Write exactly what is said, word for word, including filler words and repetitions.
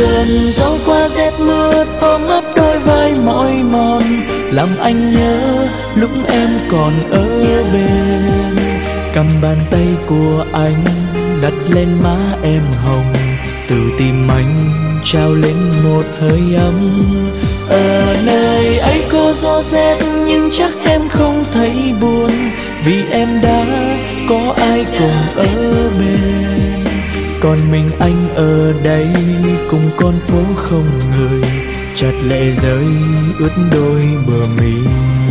cơn gió qua rét mướt ôm ấp đôi vai mỏi mòn, làm anh nhớ lúc em còn ở bên. Cầm bàn tay của anh đặt lên má em hồng, từ tim anh trao lên một hơi ấm. Ở nơi ấy có gió rét nhưng chắc em không thấy buồn, vì em đã có ai cùng ở bên. Còn mình anh ở đây cùng con phố không người, chợt lệ rơi ướt đôi bờ mi.